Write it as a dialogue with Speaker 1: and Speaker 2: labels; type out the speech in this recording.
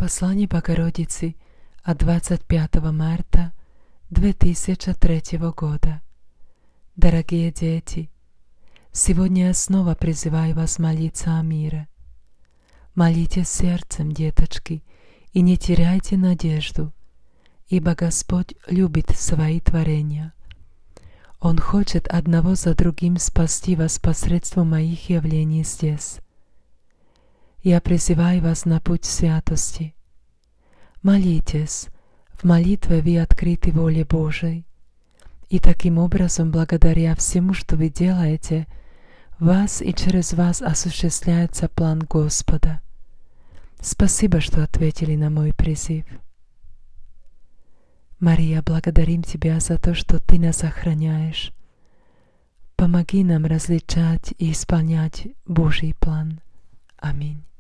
Speaker 1: Послание Богородицы от 25 марта 2003 года. Дорогие дети, сегодня я снова призываю вас молиться о мире. Молитесь сердцем, деточки, и не теряйте надежду, ибо Господь любит свои творения. Он хочет одного за другим спасти вас посредством моих явлений здесь. Я призываю вас на путь святости. Молитесь, в молитве вы открыты воле Божией, и таким образом, благодаря всему, что вы делаете, в вас и через вас осуществляется план Господа. Спасибо, что ответили на мой призыв. Мария, благодарим Тебя за то, что Ты нас охраняешь. Помоги нам различать и исполнять Божий план. Аминь.